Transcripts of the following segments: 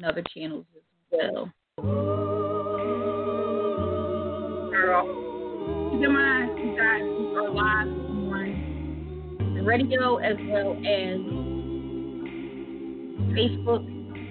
other channels as well. Girl, keep in mind, you guys, we are live on the radio as well as Facebook.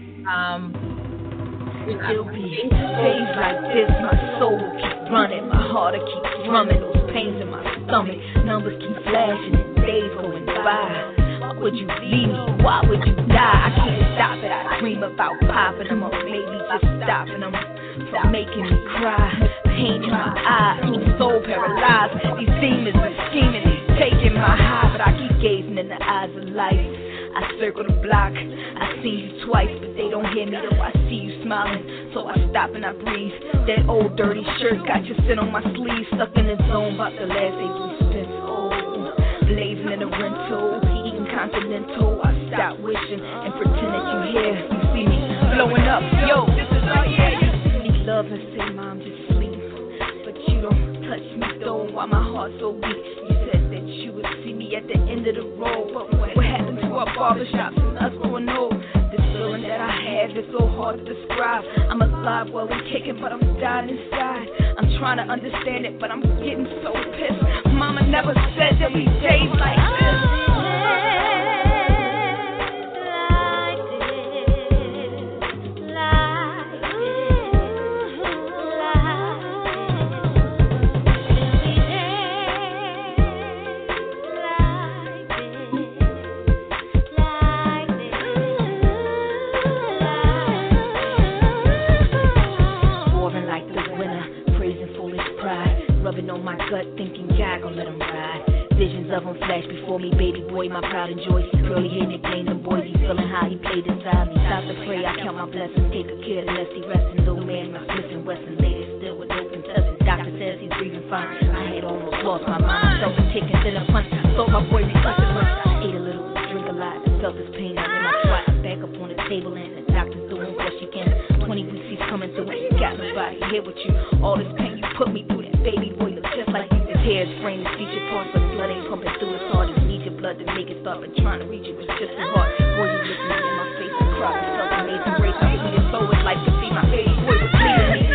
It'll be days like this, my soul will keep running, my heart will keep drumming, those pains in my stomach, numbers keep flashing and days going by. Why would you leave me? Why would you die? I can't stop it, I dream about popping them up, maybe just stopping them from making me cry. Pain in my eyes, my soul paralyzed, these demons are scheming, taking my high, but I keep gazing in the eyes of life. I circle the block, I see you twice, but they don't hear me though I see you smiling. So I stop and I breathe. That old dirty shirt got you sit on my sleeve, stuck in the zone, about the last days we spent. Oh, blazing in a rental, eating continental. I stop wishing and pretend that you here. You see me blowing up, yo, this is our year. You need love and say, Mom, just sleep, but you don't touch me though. Why my heart so weak? You said that you would see me at the end of the road, but what happened to our barbershops and us going old? This feeling that I have is so hard to describe. I'm alive, well I'm kicking, but I'm dying inside. I'm trying to understand it, but I'm getting so pissed. Mama never said there'd be days like this. On my gut, thinking God gon' let him ride. Visions of him flash before me, baby boy, my pride and joy. See curly hair, nicknames and boys, he feeling how he played inside me. Stop to pray, I count my blessings, take a care unless he resting. Though man, my Smith and Wesson lady still with no contestants. Doctor says he's breathing fine. I had almost lost my mind. I felt the kicking, then a punch. Thought my boy be clutching much. I ate a little, drink a lot, felt his pain out in my twat. I back up on the table and the doctor's doing what she can. 20 weeks he's coming through and got me by here with you. All this pain you put me through, that baby boy look just like you. His hair is fraying, his feature parts, but blood ain't pumping through his heart. He need your blood to make it start, but trying to reach it was just too hard. Boy, you look me in my face and cry. Yourself amazing grace. I'm sweet soul, it's like to see my baby boy was bleeding me.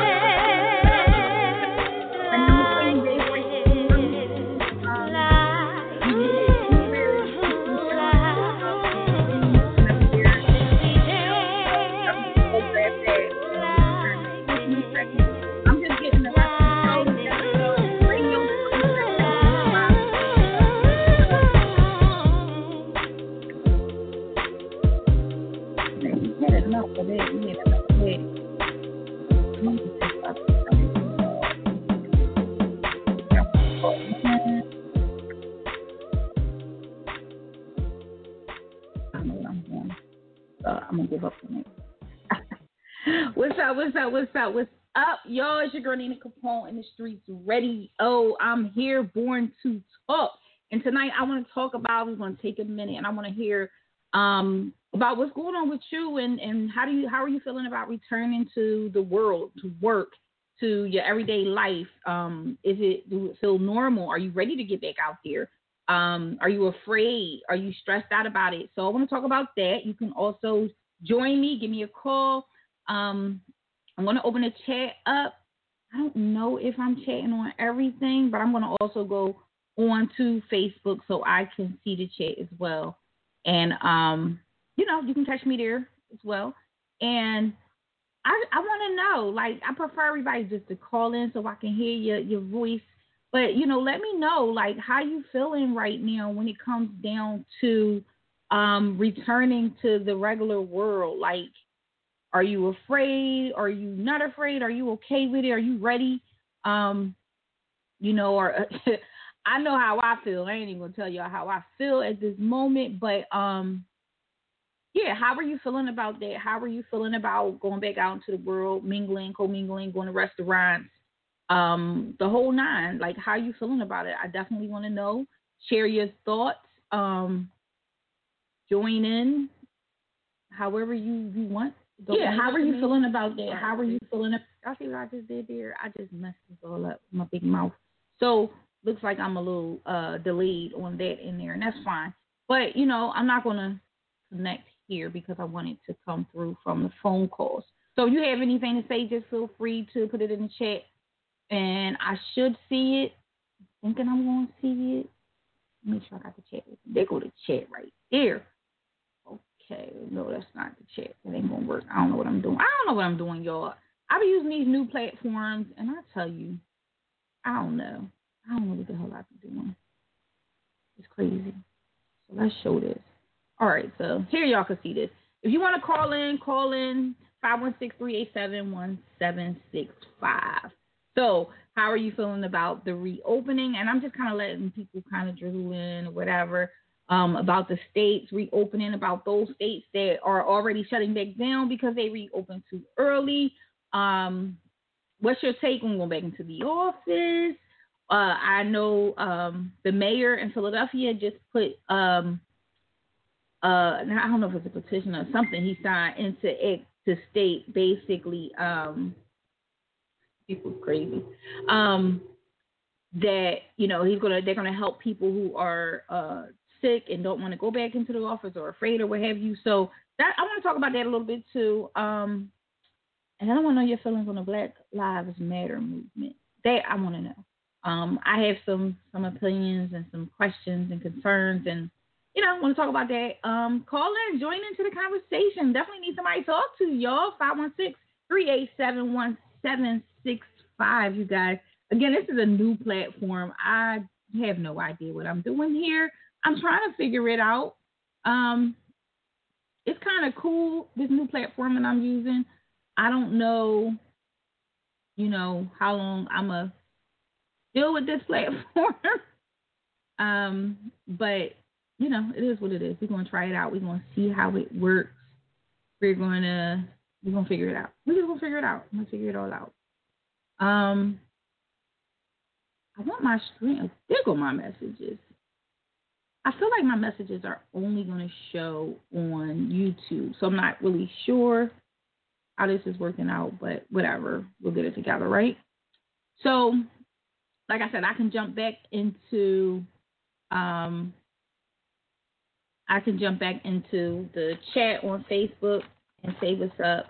I'm gonna give up on it. What's up, y'all? It's your girl Nina Capone in the streets ready. Oh, I'm here, born to talk. And tonight I want to talk about, we're gonna take a minute and I want to hear about what's going on with you and how are you feeling about returning to the world, to work, to your everyday life? Do it feel normal? Are you ready to get back out there? Are you afraid? Are you stressed out about it? So I want to talk about that. You can also join me, give me a call. I'm going to open the chat up. I don't know if I'm chatting on everything, but I'm going to also go on to Facebook so I can see the chat as well. And, you can catch me there as well. And I want to know, like, I prefer everybody just to call in so I can hear your voice. But, let me know, like, how you feeling right now when it comes down to returning to the regular world. Like, are you afraid? Are you not afraid? Are you okay with it? Are you ready? Or I know how I feel. I ain't even going to tell y'all how I feel at this moment. But, how are you feeling about that? How are you feeling about going back out into the world, mingling, co-mingling, going to restaurants? The whole nine. Like, how are you feeling about it? I definitely want to know. Share your thoughts. Join in however you want. How are you feeling about that? How are you feeling? Y'all see what I just did there? I just messed this all up with my big mouth. So, looks like I'm a little delayed on that in there, and that's fine. But, I'm not going to connect here because I want it to come through from the phone calls. So if you have anything to say, just feel free to put it in the chat. And I should see it. Thinking I'm going to see it. Make sure I got the chat. There go the chat right there. Okay. No, that's not the chat. That ain't going to work. I don't know what I'm doing. Y'all. I be using these new platforms, and I tell you, I don't know what the hell I be doing. It's crazy. So let's show this. All right, so here y'all can see this. If you want to call in 516-387-1765. So how are you feeling about the reopening? And I'm just kind of letting people kind of drizzle in or whatever about the states reopening, about those states that are already shutting back down because they reopened too early. What's your take on going back into the office? I know the mayor in Philadelphia just put, I don't know if it's a petition or something he signed into it to state basically, people crazy, that, you know, they're gonna help people who are sick and don't want to go back into the office or afraid or what have you. So that I want to talk about that a little bit too. And then I want to know your feelings on the Black Lives Matter movement. That I want to know. I have some opinions and some questions and concerns, and you know, I want to talk about that. Call in, join into the conversation. Definitely need somebody to talk to, y'all. 516-387-1765. You guys. Again, this is a new platform. I have no idea what I'm doing here. I'm trying to figure it out. It's kind of cool, this new platform that I'm using. I don't know, you know, how long I'm going to deal with this platform. But, you know, it is what it is. We're going to try it out. We're going to see how it works. We're going to figure it out. We're just going to figure it out. I'm going to figure it all out. I want my screen. There go my messages. I feel like my messages are only going to show on YouTube. So I'm not really sure how this is working out, but whatever. We'll get it together, right? So, like I said, I can jump back into the chat on Facebook and say what's up.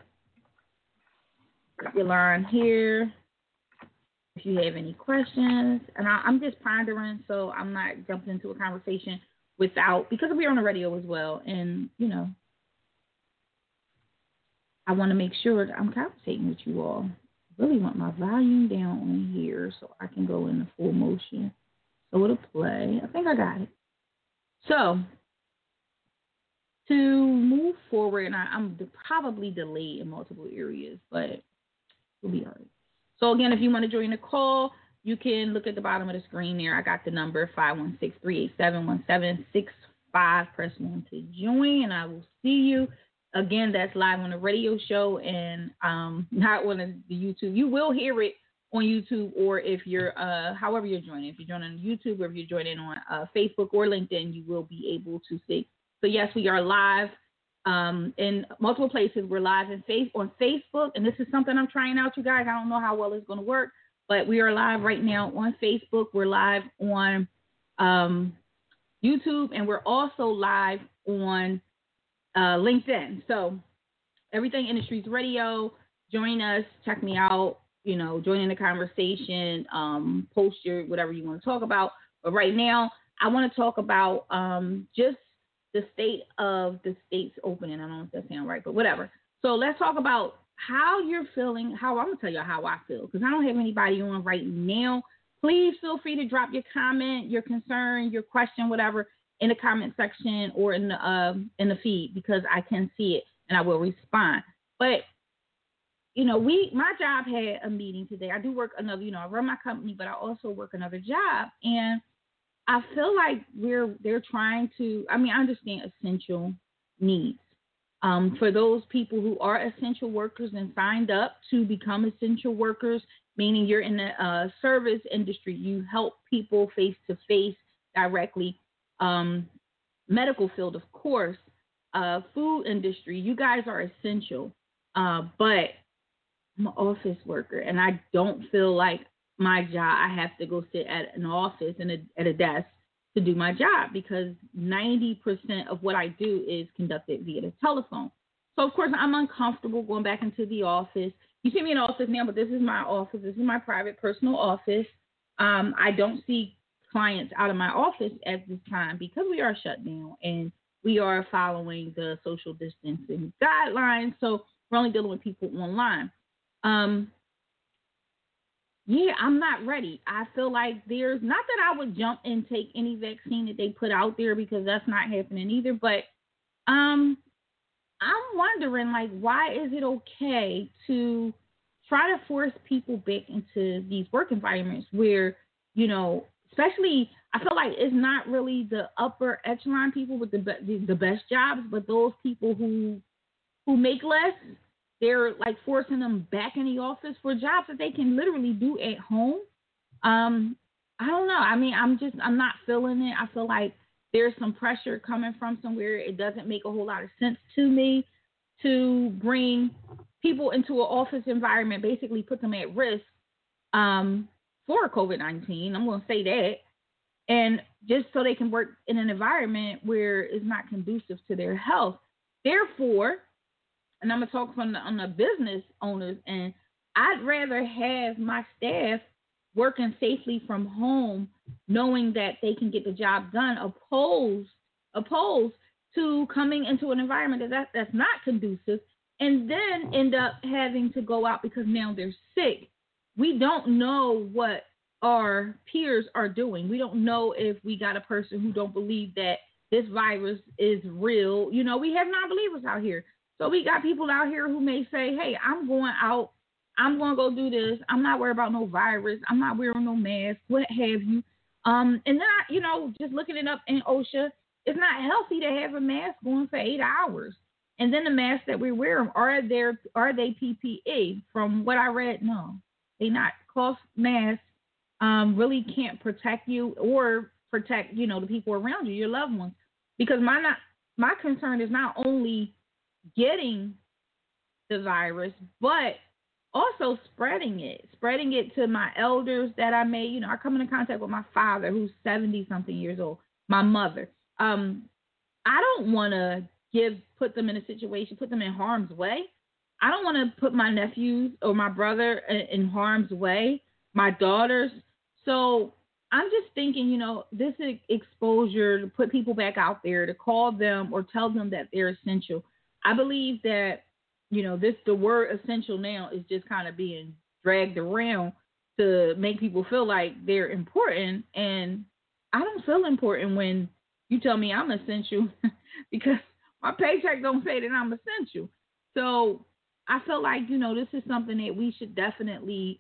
Your line here. If you have any questions, and I'm just pondering, so I'm not jumping into a conversation because we're on the radio as well, and you know, I want to make sure that I'm conversating with you all. I really want my volume down on here so I can go into full motion. So it'll play. I think I got it. So to move forward, and I'm probably delayed in multiple areas, but we'll be all right. So, again, if you want to join the call, you can look at the bottom of the screen there. I got the number 516-387-1765. Press 1 to join, and I will see you. Again, that's live on the radio show and not on the YouTube. You will hear it on YouTube, or if you're, however you're joining. If you're joining on YouTube or if you're joining on Facebook or LinkedIn, you will be able to see. So, yes, we are live. In multiple places. We're live on Facebook, and this is something I'm trying out, you guys. I don't know how well it's going to work, but we are live right now on Facebook. We're live on YouTube, and we're also live on LinkedIn. So everything Industries Radio, join us, check me out, you know, join in the conversation, post your whatever you want to talk about. But right now, I want to talk about just the state of the states opening. I don't know if that sounds right, but whatever. So let's talk about how you're feeling. I'm going to tell you how I feel because I don't have anybody on right now. Please feel free to drop your comment, your concern, your question, whatever, in the comment section or in the feed because I can see it and I will respond. But, you know, my job had a meeting today. I do work another, you know, I run my company, but I also work another job. And I feel like they're trying to, I understand essential needs. For those people who are essential workers and signed up to become essential workers, meaning you're in the service industry, you help people face-to-face directly. Medical field, of course, food industry, you guys are essential. But I'm an office worker, and I don't feel like my job, I have to go sit at an office and at a desk to do my job because 90% of what I do is conducted via the telephone. So, of course, I'm uncomfortable going back into the office. You see me in the office now, but this is my office. This is my private personal office. I don't see clients out of my office at this time because we are shut down and we are following the social distancing guidelines. So we're only dealing with people online. Yeah, I'm not ready. I feel like there's not that I would jump and take any vaccine that they put out there because that's not happening either. But I'm wondering, like, why is it okay to try to force people back into these work environments where, you know, especially I feel like it's not really the upper echelon people with the best jobs, but those people who make less. They're like forcing them back in the office for jobs that they can literally do at home. I don't know. I mean, I'm not feeling it. I feel like there's some pressure coming from somewhere. It doesn't make a whole lot of sense to me to bring people into an office environment, basically put them at risk for COVID-19. I'm going to say that. And just so they can work in an environment where it's not conducive to their health. Therefore, and I'm going to talk on the business owners, and I'd rather have my staff working safely from home, knowing that they can get the job done, opposed to coming into an environment that's not conducive, and then end up having to go out because now they're sick. We don't know what our peers are doing. We don't know if we got a person who don't believe that this virus is real. You know, we have non-believers out here. So we got people out here who may say, hey, I'm going out. I'm going to go do this. I'm not worried about no virus. I'm not wearing no mask, what have you. And then, just looking it up in OSHA, it's not healthy to have a mask going for 8 hours. And then the masks that we wear, are they PPE? From what I read, no. They not. Cloth masks really can't protect you or protect, the people around you, your loved ones. Because my concern is not only getting the virus, but also spreading it to my elders that I may, I come into contact with my father who's 70-something years old, my mother. I don't want to put them in a situation, put them in harm's way. I don't want to put my nephews or my brother in harm's way, my daughters. So I'm just thinking, this exposure to put people back out there, to call them or tell them that they're essential. I believe that, the word essential now is just kind of being dragged around to make people feel like they're important. And I don't feel important when you tell me I'm essential because my paycheck don't say that I'm essential. So I feel like, this is something that we should definitely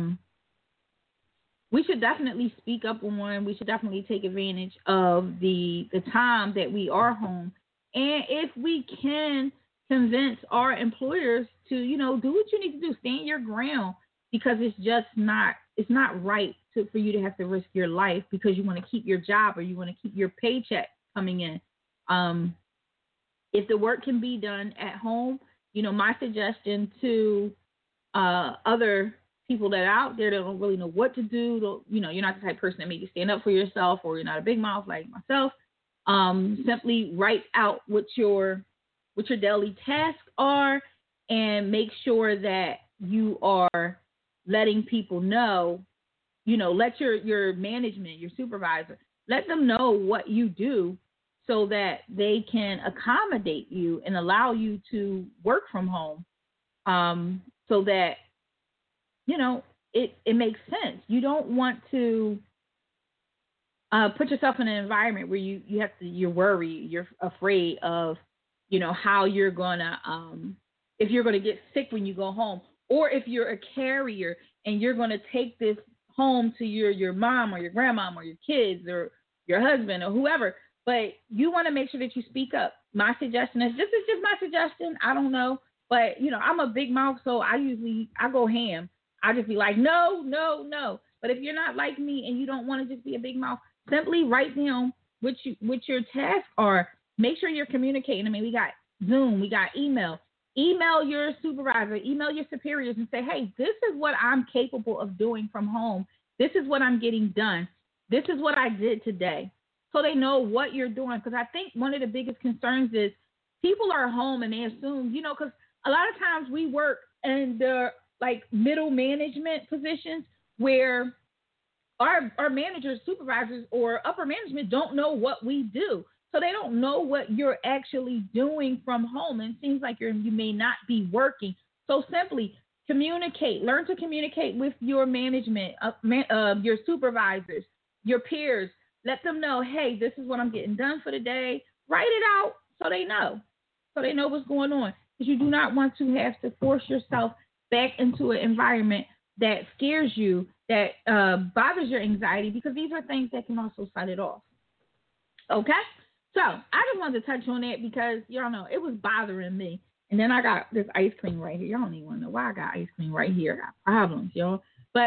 speak up on. We should definitely take advantage of the time that we are home. And if we can convince our employers to, do what you need to do, stand your ground, because it's not right for you to have to risk your life because you want to keep your job or you want to keep your paycheck coming in. If the work can be done at home, my suggestion to other people that are out there that don't really know what to do, you're not the type of person that maybe stand up for yourself, or you're not a big mouth like myself. Simply write out what your daily tasks are and make sure that you are letting people know, let your management, your supervisor, let them know what you do so that they can accommodate you and allow you to work from home, so that, it makes sense. You don't want to put yourself in an environment where you're worried, you're afraid of, how you're gonna, if you're gonna get sick when you go home, or if you're a carrier and you're gonna take this home to your mom or your grandmom or your kids or your husband or whoever. But you want to make sure that you speak up. My suggestion is, this is just my suggestion. I don't know, but I'm a big mouth, so I go ham. I just be like, no. But if you're not like me and you don't want to just be a big mouth, simply write down what your tasks are. Make sure you're communicating. I mean, we got Zoom, we got email. Email your supervisor, email your superiors and say, hey, this is what I'm capable of doing from home. This is what I'm getting done. This is what I did today. so they know what you're doing. Because I think one of the biggest concerns is people are home and they assume, because a lot of times we work in the like middle management positions where our managers, supervisors, or upper management don't know what we do. So they don't know what you're actually doing from home. And it seems like you may not be working. So simply communicate. Learn to communicate with your management, your supervisors, your peers. Let them know, hey, this is what I'm getting done for the day. Write it out so they know. So they know what's going on. Because you do not want to have to force yourself back into an environment that scares you, that bothers your anxiety, because these are things that can also set it off. Okay? So I just wanted to touch on that because, y'all know, it was bothering me. And then I got this ice cream right here. Y'all don't even want to know why I got ice cream right here. I got problems, y'all. But,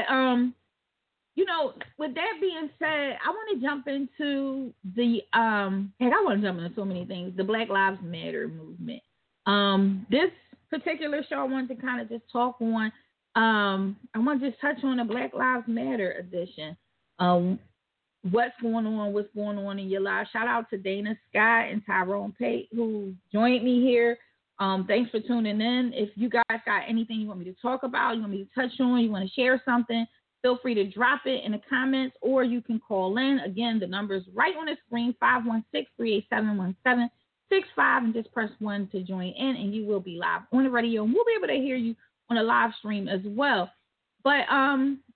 with that being said, I want to jump into the, I want to jump into so many things. The Black Lives Matter movement. This particular show I wanted to kind of just talk on. I want to just touch on the Black Lives Matter edition. What's going on in your life. Shout out to Dana Scott and Tyrone Pate who joined me here. Thanks for tuning in. If you guys got anything you want me to talk about, you want me to touch on, you want to share something, feel free to drop it in the comments, or you can call in. Again, the number is right on the screen, 516-387-1765, and just press 1 to join in, and you will be live on the radio, and we'll be able to hear you on a live stream as well. But I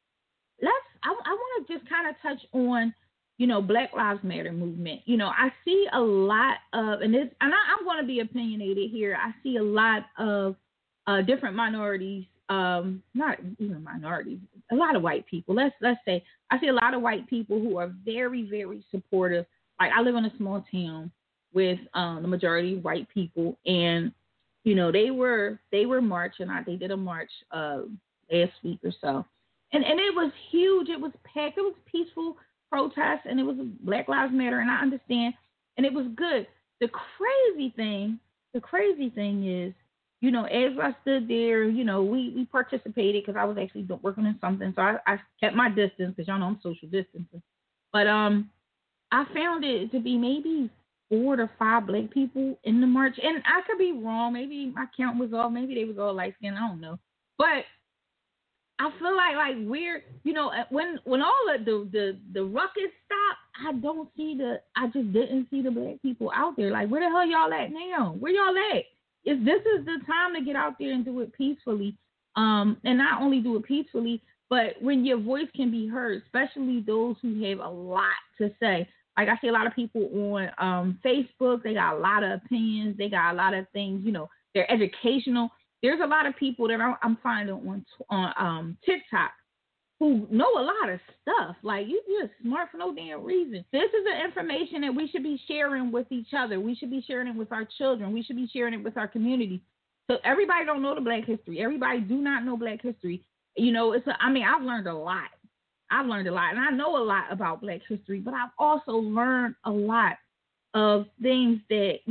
want to just kind of touch on, Black Lives Matter movement. I see a lot of, I'm going to be opinionated here. I see a lot of different minorities, not even minorities, a lot of white people. Let's say I see a lot of white people who are very, very supportive. Like, I live in a small town with the majority of white people, and they were marching. They did a march last week or so, and it was huge. It was packed. It was peaceful protest, and it was Black Lives Matter, and I understand, and it was good. The crazy thing is, as I stood there, we participated because I was actually working on something, so I kept my distance because y'all know I'm social distancing. But I found it to be maybe 4 to 5 Black people in the march, and I could be wrong. Maybe my count was off. Maybe they was all light skinned. I don't know. But I feel like we're, when all of the ruckus stopped, I just didn't see the Black people out there. Like, where the hell y'all at now? Where y'all at? This is the time to get out there and do it peacefully. And not only do it peacefully, but when your voice can be heard, especially those who have a lot to say. Like, I see a lot of people on Facebook. They got a lot of opinions. They got a lot of things, they're educational. There's a lot of people that I'm finding on TikTok who know a lot of stuff. Like, you're smart for no damn reason. This is the information that we should be sharing with each other. We should be sharing it with our children. We should be sharing it with our community. So everybody don't know the Black history. Everybody do not know Black history. I've learned a lot. And I know a lot about Black history, but I've also learned a lot of things that,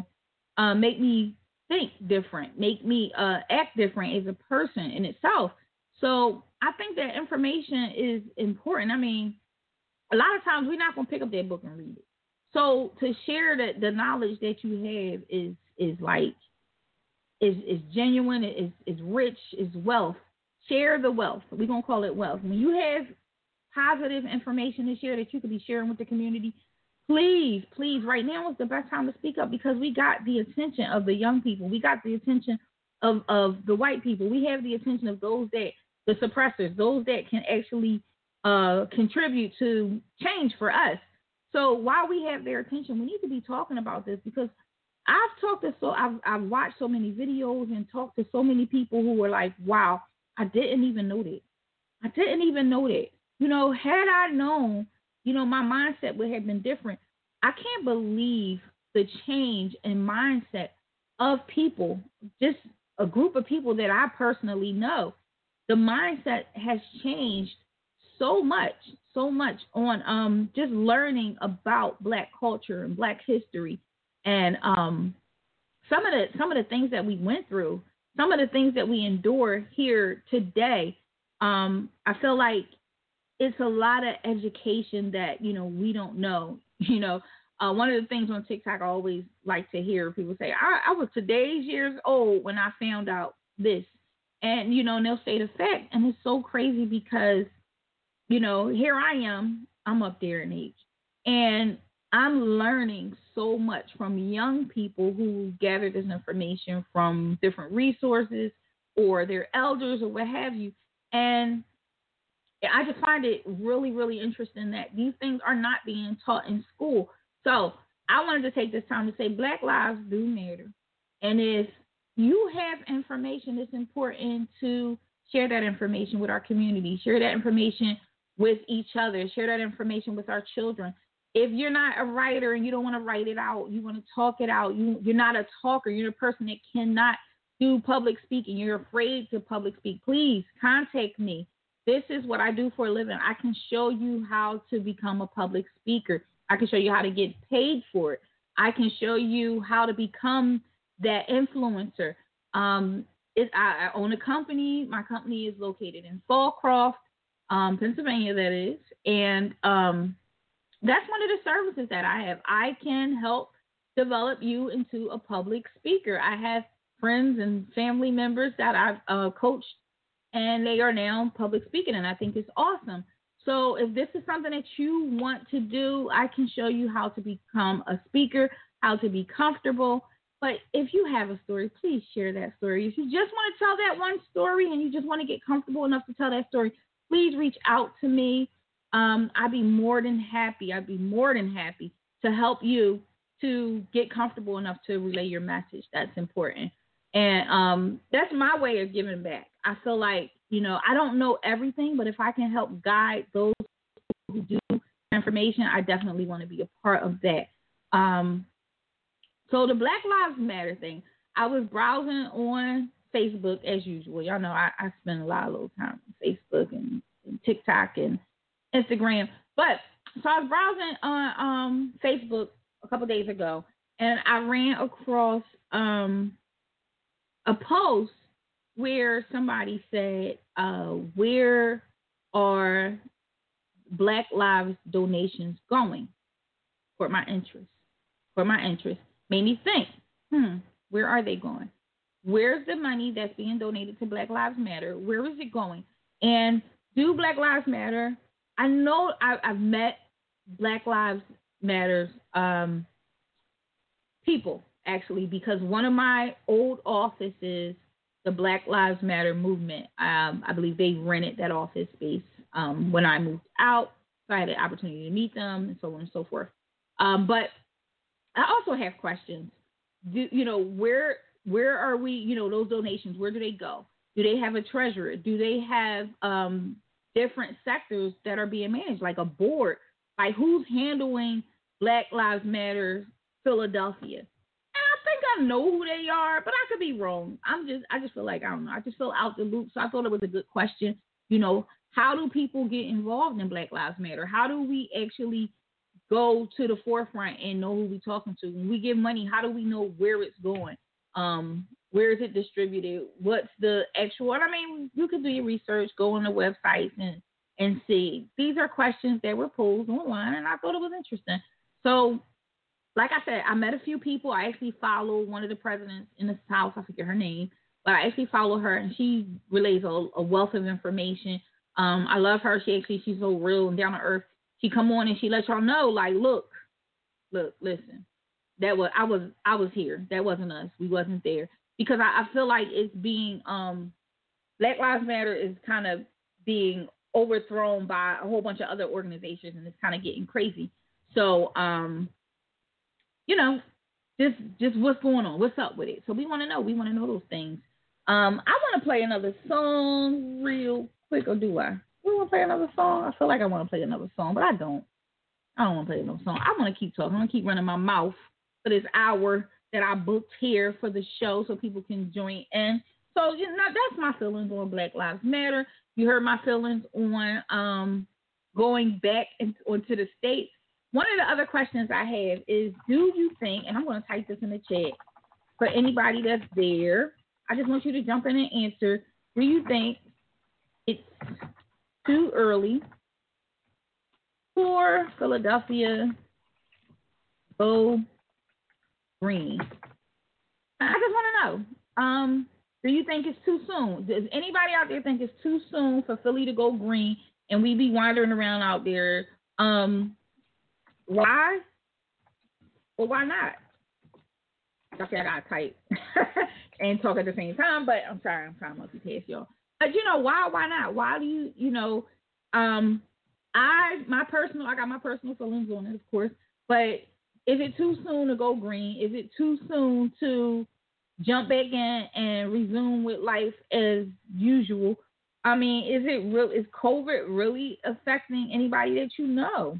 make me think different, make me act different as a person in itself. So I think that information is important. I mean, a lot of times we're not going to pick up that book and read it. So to share the knowledge that you have is genuine, is rich, is wealth. Share the wealth. We're going to call it wealth. When you have positive information to share that you could be sharing with the community, please, right now is the best time to speak up, because we got the attention of the young people. We got the attention of the white people. We have the attention of those that, the suppressors, those that can actually contribute to change for us. So while we have their attention, we need to be talking about this, because I've watched so many videos and talked to so many people who were like, wow, I didn't even know that. Had I known, my mindset would have been different. I can't believe the change in mindset of people, just a group of people that I personally know. The mindset has changed so much on just learning about Black culture and Black history, and some of the things that we went through, some of the things that we endure here today. I feel like it's a lot of education that we don't know. One of the things on TikTok I always like to hear people say, I was today's years old when I found out this. And, and they'll say the fact. And it's so crazy because, here I am, I'm up there in age. And I'm learning so much from young people who gather this information from different resources or their elders or what have you. And I just find it really, really interesting that these things are not being taught in school. So I wanted to take this time to say Black lives do matter. And if you have information, it's important to share that information with our community, share that information with each other, share that information with our children. If you're not a writer and you don't want to write it out, you want to talk it out, you're not a talker, you're a person that cannot do public speaking, you're afraid to public speak, please contact me. This is what I do for a living. I can show you how to become a public speaker. I can show you how to get paid for it. I can show you how to become that influencer. I own a company. My company is located in Fallcroft, Pennsylvania, that is. And that's one of the services that I have. I can help develop you into a public speaker. I have friends and family members that I've coached, and they are now public speaking, and I think it's awesome. So if this is something that you want to do, I can show you how to become a speaker, how to be comfortable. But if you have a story, please share that story. If you just want to tell that one story and you just want to get comfortable enough to tell that story, please reach out to me. I'd be more than happy to help you to get comfortable enough to relay your message. That's important. And that's my way of giving back. I feel like, I don't know everything, but if I can help guide those who do information, I definitely want to be a part of that. So the Black Lives Matter thing, I was browsing on Facebook as usual. Y'all know I spend a lot of little time on Facebook and TikTok and Instagram. But so I was browsing on Facebook a couple days ago, and I ran across a post where somebody said, where are Black Lives donations going? For my interest. Made me think, where are they going? Where's the money that's being donated to Black Lives Matter? Where is it going? And do Black Lives Matter? I know I've met Black Lives Matters people, actually, because one of my old offices, the Black Lives Matter movement, I believe they rented that office space when I moved out. So I had the opportunity to meet them and so on and so forth. But I also have questions. Where are we, those donations, where do they go? Do they have a treasurer? Do they have different sectors that are being managed, like a board? Like, who's handling Black Lives Matter Philadelphia? And I think I know who they are, but I could be wrong. I just feel like, I don't know. I just feel out the loop. So I thought it was a good question. How do people get involved in Black Lives Matter? How do we actually go to the forefront and know who we're talking to? When we give money, how do we know where it's going? Where is it distributed? What's the actual? I mean, you can do your research, go on the website and see. These are questions that were posed online, and I thought it was interesting. So, like I said, I met a few people. I actually follow one of the presidents in the South. I forget her name, but I actually follow her, and she relays a wealth of information. I love her. She's so real and down to earth. She come on and she lets y'all know, like, look, listen. I was here. That wasn't us. We wasn't there. Because I feel like it's being Black Lives Matter is kind of being overthrown by a whole bunch of other organizations, and it's kind of getting crazy. So just what's going on? What's up with it? So we want to know. We want to know those things. I want to play another song real quick, or do I? We want to play another song? I feel like I want to play another song, but I don't. I don't want to play another song. I want to keep talking. I want to keep running my mouth for this hour that I booked here for the show so people can join in. So, that's my feelings on Black Lives Matter. You heard my feelings on going back onto the States. One of the other questions I have is, do you think, and I'm going to type this in the chat for anybody that's there, I just want you to jump in and answer, do you think it's too early for Philadelphia go green? I just want to know. Do you think it's too soon? Does anybody out there think it's too soon for Philly to go green and we be wandering around out there? Why? Well, why not? Okay, I gotta type and talk at the same time, but I'm sorry, I'm trying to multitask, y'all. But why not? Why do I got my personal feelings on it, of course, but is it too soon to go green? Is it too soon to jump back in and resume with life as usual? I mean, is COVID really affecting anybody that you know?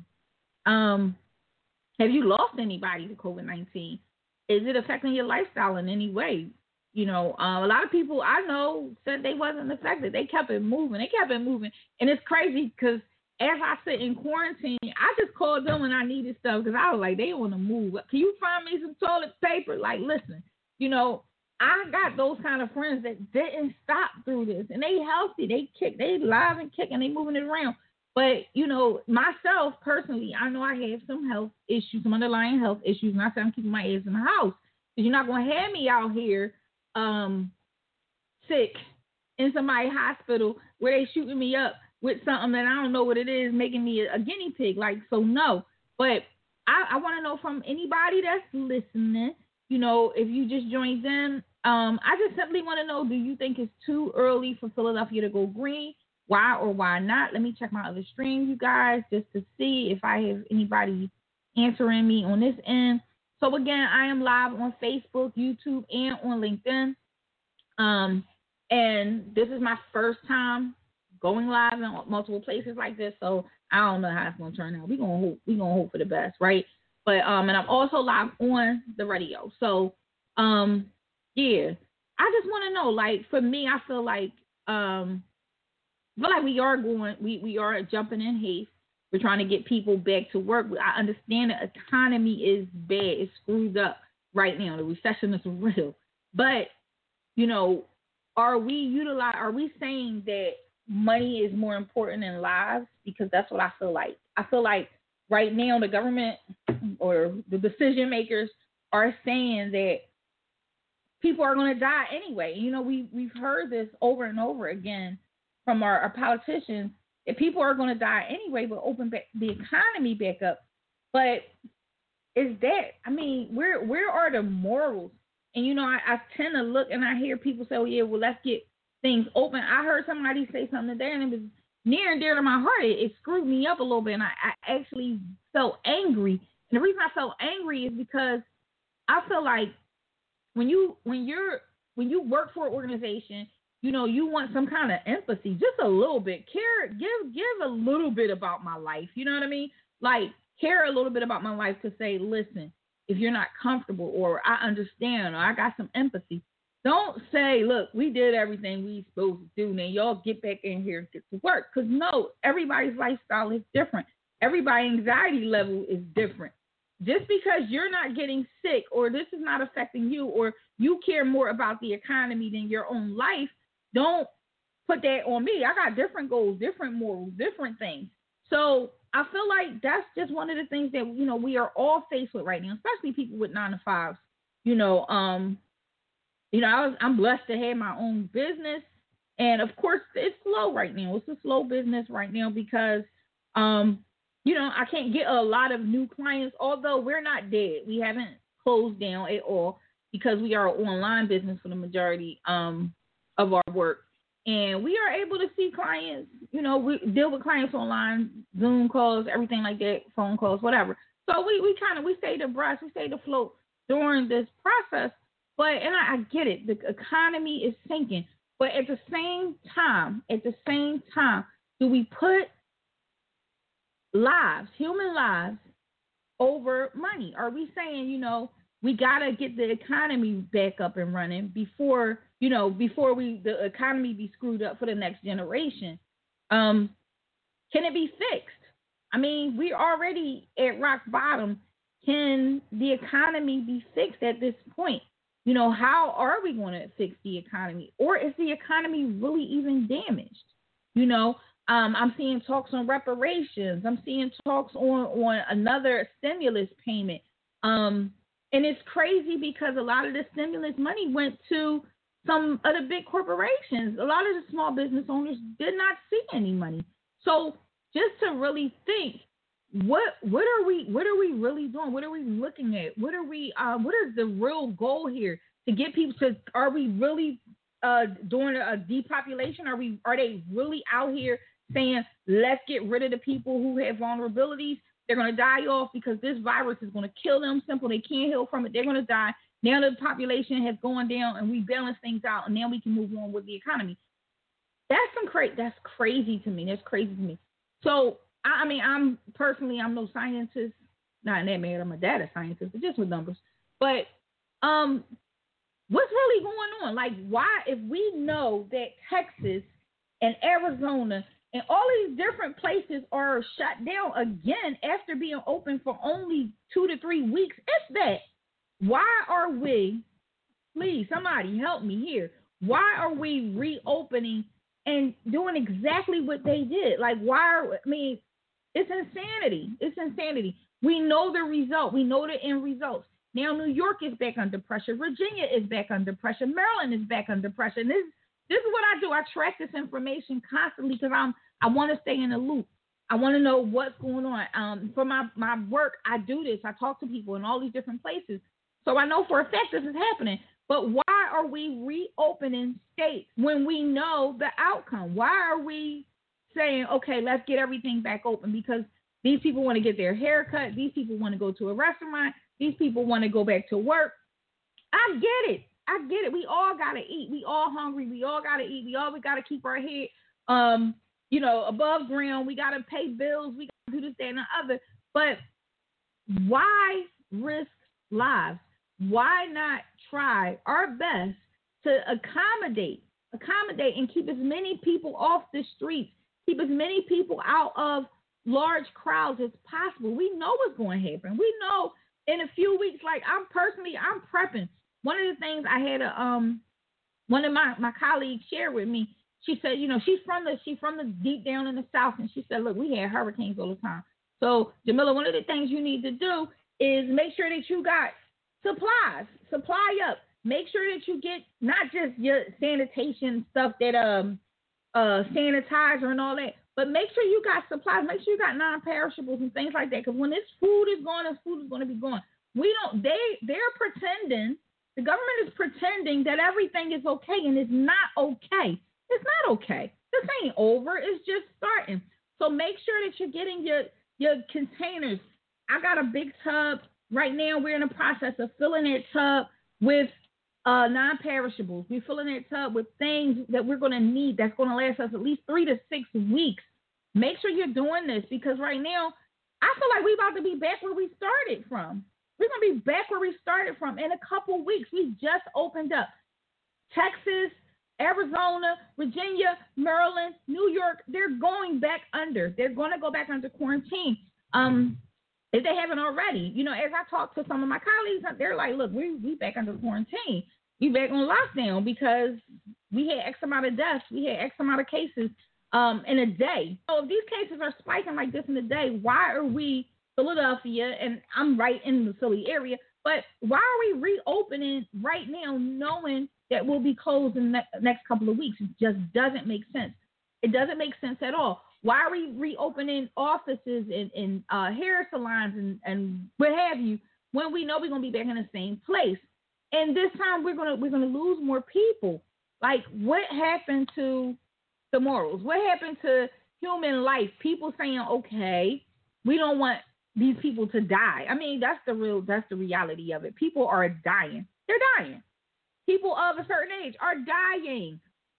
Have you lost anybody to COVID-19? Is it affecting your lifestyle in any way? A lot of people I know said they wasn't affected. They kept it moving. And it's crazy because as I sit in quarantine, I just called them when I needed stuff because I was like, they want to move. Can you find me some toilet paper? Like, listen, I got those kind of friends that didn't stop through this. And they healthy. They live and kicking. They moving it around. But, myself personally, I know I have some health issues, some underlying health issues. And I said I'm keeping my ass in the house. Because you're not going to have me out here sick in somebody's hospital where they shooting me up with something that I don't know what it is, making me a guinea pig. Like, so no. But I want to know from anybody that's listening, if you just joined in, I just simply want to know, do you think it's too early for Philadelphia to go green? Why or why not? Let me check my other streams, you guys, just to see if I have anybody answering me on this end. So, again, I am live on Facebook, YouTube, and on LinkedIn. And this is my first time going live in multiple places like this, so I don't know how it's going to turn out. We're going to hope for the best, right? But and I'm also live on the radio. So, yeah, I just want to know, like, for me, I feel like we are jumping in haste. We're trying to get people back to work. I understand the economy is bad. It's screwed up right now. The recession is real. But, are we saying that money is more important than lives? Because that's what I feel like. I feel like right now the government or the decision makers are saying that people are going to die anyway. We've heard this over and over again from our politicians that people are going to die anyway, but open back the economy back up. But where are the morals? And, I tend to look and I hear people say, oh, yeah, well, let's get things open. I heard somebody say something today and it was near and dear to my heart. It screwed me up a little bit and I actually felt angry. And the reason I felt angry is because I feel like when you work for an organization, you want some kind of empathy, just a little bit. Care, give a little bit about my life. You know what I mean? Like, care a little bit about my life to say, listen, if you're not comfortable or I understand or I got some empathy, don't say, look, we did everything we supposed to do. Now y'all get back in here and get to work. Because no, everybody's lifestyle is different. Everybody's anxiety level is different. Just because you're not getting sick or this is not affecting you or you care more about the economy than your own life, don't put that on me. I got different goals, different morals, different things. So I feel like that's just one of the things that, we are all faced with right now, especially people with 9 to 5s. I'm blessed to have my own business. And of course, it's slow right now. It's a slow business right now because, I can't get a lot of new clients, although we're not dead. We haven't closed down at all because we are an online business for the majority of our work. And we are able to see clients, we deal with clients online, Zoom calls, everything like that, phone calls, whatever. So we stayed abreast, we stayed afloat during this process. But, and I get it, the economy is sinking. But at the same time, do we put lives, human lives, over money? Are we saying, we got to get the economy back up and running before the economy be screwed up for the next generation? Can it be fixed? I mean, we're already at rock bottom. Can the economy be fixed at this point? How are we going to fix the economy? Or is the economy really even damaged? I'm seeing talks on reparations. I'm seeing talks on another stimulus payment. And it's crazy because a lot of the stimulus money went to some of the big corporations. A lot of the small business owners did not see any money. So just to really think, what are we really doing? What are we looking at? What is the real goal here to get people to? Are we really doing a depopulation? Are they really out here saying let's get rid of the people who have vulnerabilities? They're going to die off because this virus is going to kill them. Simple. They can't heal from it. They're going to die. Now the population has gone down and we balance things out, and now we can move on with the economy. That's crazy to me. That's crazy to me. So, I mean, I'm no scientist. Not in that matter. I'm a data scientist, but just with numbers. But what's really going on? Like, why, if we know that Texas and Arizona and all these different places are shut down again after being open for only 2 to 3 weeks, if that, why are we, please, somebody help me here, why are we reopening and doing exactly what they did? Like, it's insanity. It's insanity. We know the result. We know the end results. Now New York is back under pressure. Virginia is back under pressure. Maryland is back under pressure. And this is what I do. I track this information constantly because I want to stay in the loop. I want to know what's going on. For my work, I do this. I talk to people in all these different places. So I know for a fact this is happening. But why are we reopening states when we know the outcome? Why are we saying, okay, let's get everything back open? Because these people want to get their hair cut. These people want to go to a restaurant. These people want to go back to work. I get it. We all got to eat. We all hungry. We all got to eat. We got to keep our head, above ground. We got to pay bills. We got to do this, that, and the other. But why risk lives? Why not try our best to accommodate and keep as many people off the streets, keep as many people out of large crowds as possible? We know what's going to happen. We know in a few weeks, like I'm prepping. One of the things I had one of my colleagues share with me, she said, she's from the deep down in the South, and she said, look, we had hurricanes all the time. So Jamila, one of the things you need to do is make sure that you got supplies, supply up. Make sure that you get not just your sanitation stuff that sanitizer and all that, but make sure you got supplies. Make sure you got non-perishables and things like that. Because when this food is gone, this food is going to be gone. They're pretending. The government is pretending that everything is okay, and it's not okay. It's not okay. This ain't over. It's just starting. So make sure that you're getting your containers. I got a big tub. Right now, we're in the process of filling that tub with non-perishables. We're filling that tub with things that we're going to need that's going to last us at least 3 to 6 weeks. Make sure you're doing this because right now, I feel like we're about to be back where we started from. We're going to be back where we started from in a couple weeks. We just opened up. Texas, Arizona, Virginia, Maryland, New York, they're going back under. They're going to go back under quarantine. If they haven't already, as I talk to some of my colleagues, they're like, look, we back under quarantine. We back on lockdown because we had X amount of deaths. We had X amount of cases in a day. So if these cases are spiking like this in a day, why are we, Philadelphia, and I'm right in the Philly area, but why are we reopening right now knowing that we'll be closed in the next couple of weeks? It just doesn't make sense. It doesn't make sense at all. Why are we reopening offices and hair salons and what have you when we know we're gonna be back in the same place? And this time we're gonna lose more people. Like, what happened to the morals? What happened to human life? People saying, okay, we don't want these people to die. I mean, that's the reality of it. People are dying. They're dying. People of a certain age are dying.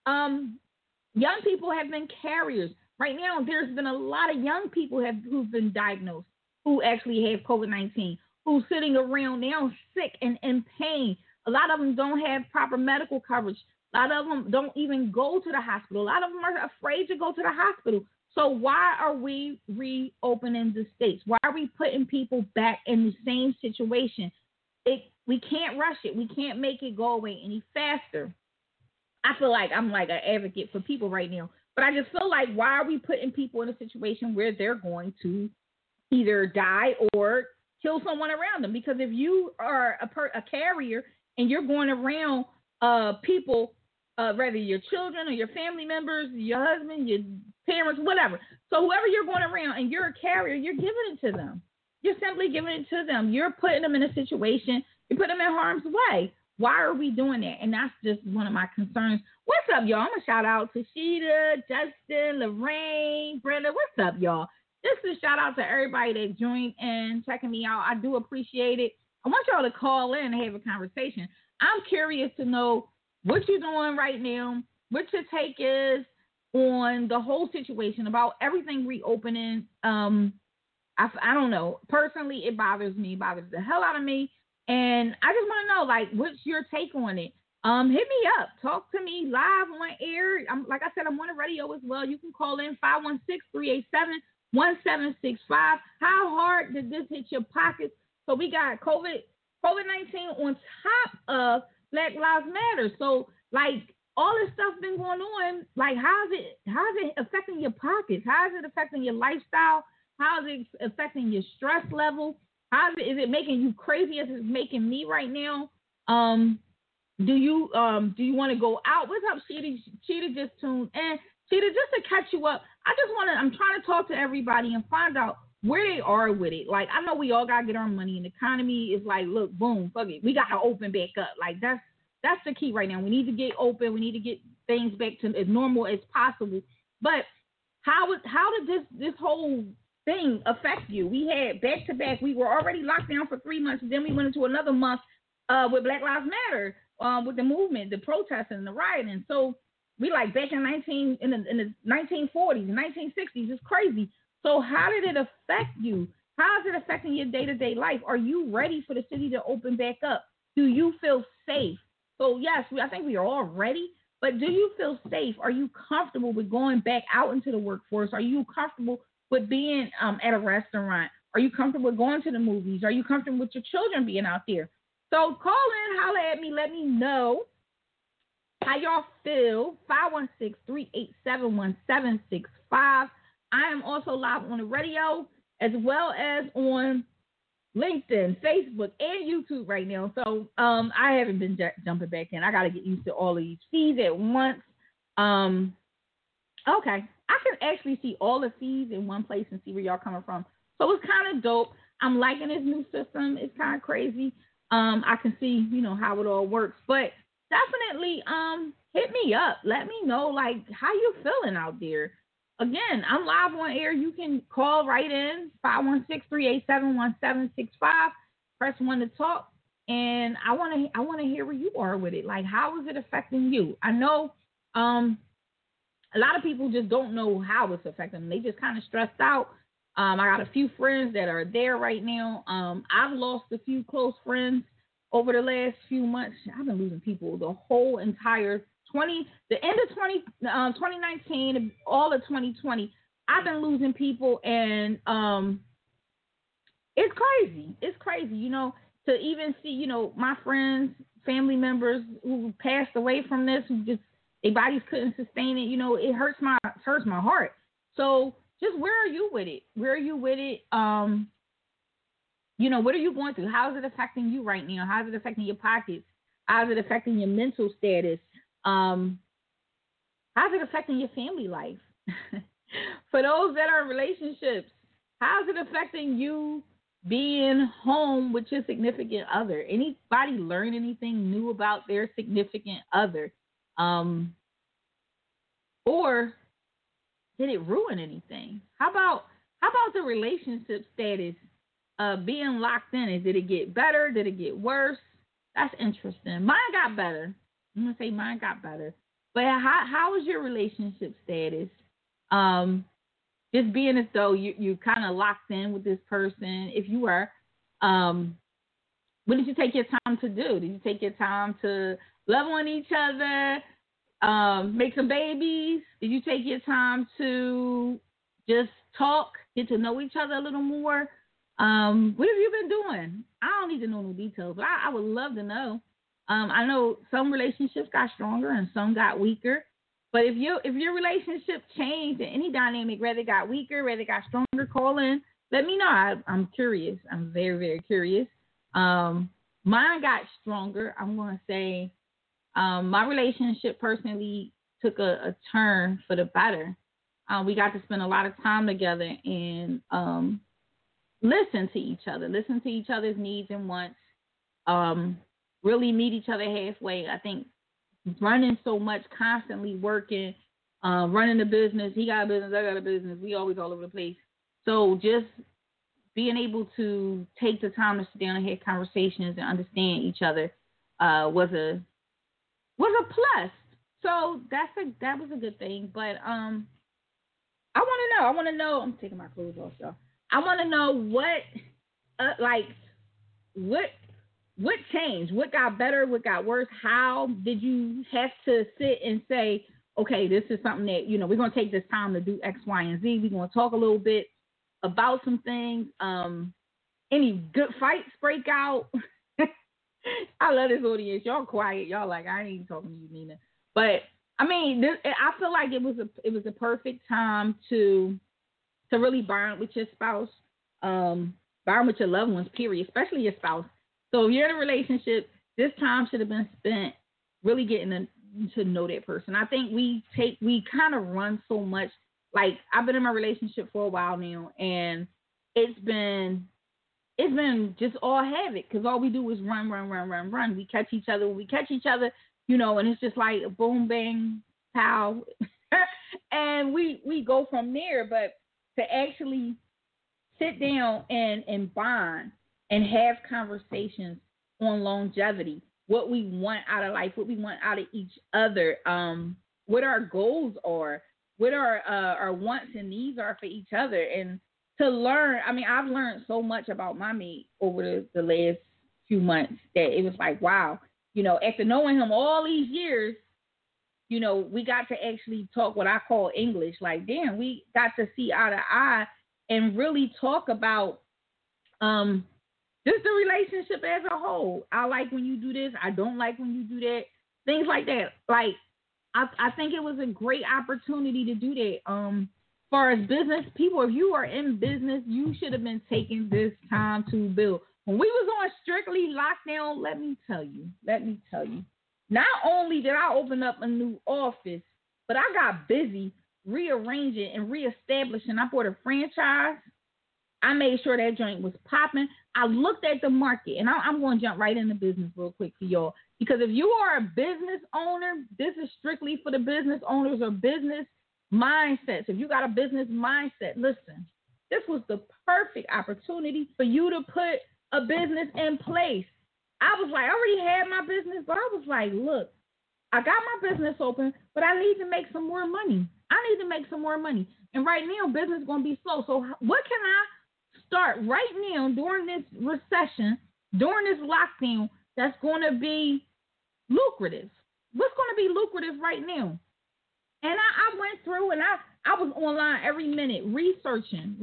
Young people have been carriers. Right now, there's been a lot of young people who've been diagnosed, who actually have COVID-19, who's sitting around now sick and in pain. A lot of them don't have proper medical coverage. A lot of them don't even go to the hospital. A lot of them are afraid to go to the hospital. So why are we reopening the states? Why are we putting people back in the same situation? We can't rush it. We can't make it go away any faster. I feel like I'm like an advocate for people right now. But I just feel like, why are we putting people in a situation where they're going to either die or kill someone around them. Because if you are a carrier and you're going around people, whether your children or your family members, your husband, your parents, whatever. So whoever you're going around and you're a carrier, you're giving it to them. You're simply giving it to them. You're putting them in a situation. You put them in harm's way. Why are we doing that? And that's just one of my concerns. What's up, y'all? I'm going to shout out to Sheeta, Justin, Lorraine, Brenda. What's up, y'all? Just a shout out to everybody that joined and checking me out. I do appreciate it. I want y'all to call in and have a conversation. I'm curious to know what you're doing right now, what your take is on the whole situation about everything reopening. I don't know. Personally, it bothers me. It bothers the hell out of me. And I just want to know, like, what's your take on it? Hit me up. Talk to me live on air. Like I said, I'm on the radio as well. You can call in 516-387-1765. How hard did this hit your pockets? So we got COVID-19 on top of Black Lives Matter. So, like, all this stuff been going on. Like, how's it affecting your pockets? How is it affecting your lifestyle? How is it affecting your stress level? Is it making you crazy as it's making me right now? Do you want to go out? What's up, Sheeta? Sheeta just tuned in. Sheeta, just to catch you up, I'm trying to talk to everybody and find out where they are with it. Like, I know we all got to get our money, and the economy is like, look, boom, fuck it. We got to open back up. Like, that's the key right now. We need to get open. We need to get things back to as normal as possible. But how did this whole thing affect you? We had back to back. We were already locked down for 3 months, and then we went into another month with Black Lives Matter, with the movement, the protesting, and the rioting. So we like back in the 1940s, 1960s. It's crazy. So how did it affect you? How is it affecting your day-to-day life? Are you ready for the city to open back up? Do you feel safe? So yes, I think we are all ready. But do you feel safe? Are you comfortable with going back out into the workforce? Are you comfortable with being at a restaurant? Are you comfortable with going to the movies? Are you comfortable with your children being out there? So call in, holler at me, let me know how y'all feel. 516-387-1765. I am also live on the radio as well as on LinkedIn, Facebook, and YouTube right now. So I haven't been jumping back in. I got to get used to all of these feeds at once. Okay. I can actually see all the feeds in one place and see where y'all coming from. So it's kind of dope. I'm liking this new system. It's kind of crazy. I can see, how it all works. But definitely hit me up. Let me know, like, how you feeling out there. Again, I'm live on air. You can call right in, 516-387-1765. Press 1 to talk. And I want to hear where you are with it. Like, how is it affecting you? I know a lot of people just don't know how it's affecting them. They just kind of stressed out. I got a few friends that are there right now. I've lost a few close friends over the last few months. I've been losing people the whole entire the end of 2019, all of 2020. I've been losing people, and it's crazy. It's crazy, to even see, my friends, family members who passed away from this, who just their bodies couldn't sustain it. It hurts my heart. So just where are you with it? Where are you with it? What are you going through? How is it affecting you right now? How is it affecting your pockets? How is it affecting your mental status? How is it affecting your family life? For those that are in relationships, how is it affecting you being home with your significant other? Anybody learn anything new about their significant other? Or did it ruin anything? How about the relationship status being locked in? Did it get better? Did it get worse? That's interesting. Mine got better. I'm going to say mine got better. But how is your relationship status? Just being as though you kind of locked in with this person. If you were, what did you take your time to do? Did you take your time to love on each other, make some babies? Did you take your time to just talk, get to know each other a little more? What have you been doing? I don't need to know no details, but I would love to know. I know some relationships got stronger and some got weaker. But if your relationship changed in any dynamic, whether it got weaker, whether it got stronger, call in. let me know. I'm curious. I'm very, very curious. Mine got stronger. I'm going to say my relationship personally took a turn for the better. We got to spend a lot of time together and listen to each other's needs and wants, really meet each other halfway. I think running so much, constantly working, running the business, he got a business, I got a business, we always all over the place. So just being able to take the time to sit down and have conversations and understand each other was a plus. So that was a good thing. But I want to know. I'm taking my clothes off, y'all. I want to know what changed, what got better, what got worse. How did you have to sit and say, okay, this is something that we're gonna take this time to do X, Y, and Z. We're gonna talk a little bit about some things. Any good fights break out? I love this audience. Y'all quiet. Y'all like, I ain't talking to you, Nina. But I mean, I feel like it was a perfect time to really bond with your spouse, bond with your loved ones, period, especially your spouse. So if you're in a relationship, this time should have been spent really getting to know that person. I think we kind of run so much. Like, I've been in my relationship for a while now, and it's been just all havoc because all we do is run. We catch each other when we catch each other, and it's just like a boom, bang, pow, and we go from there. But to actually sit down and bond and have conversations on longevity, what we want out of life, what we want out of each other, what our goals are, what our wants and needs are for each other, and to learn. I mean, I've learned so much about my mate over the last few months that it was like, wow, after knowing him all these years, we got to actually talk what I call English. Like, damn, we got to see eye to eye and really talk about just the relationship as a whole. I like when you do this. I don't like when you do that. Things like that. Like, I think it was a great opportunity to do that. As far as business people, if you are in business, you should have been taking this time to build. When we was on strictly lockdown, let me tell you, not only did I open up a new office, but I got busy rearranging and reestablishing. I bought a franchise. I made sure that joint was popping. I looked at the market, and I'm going to jump right into business real quick for y'all. Because if you are a business owner, this is strictly for the business owners or business mindsets. If you got a business mindset, listen, this was the perfect opportunity for you to put a business in place. I was like, I already had my business, but I was like, look, I got my business open, but I need to make some more money. And right now, business is going to be slow. So what can I start right now during this recession, during this lockdown, that's going to be lucrative? What's going to be lucrative right now? And I went through and I was online every minute researching,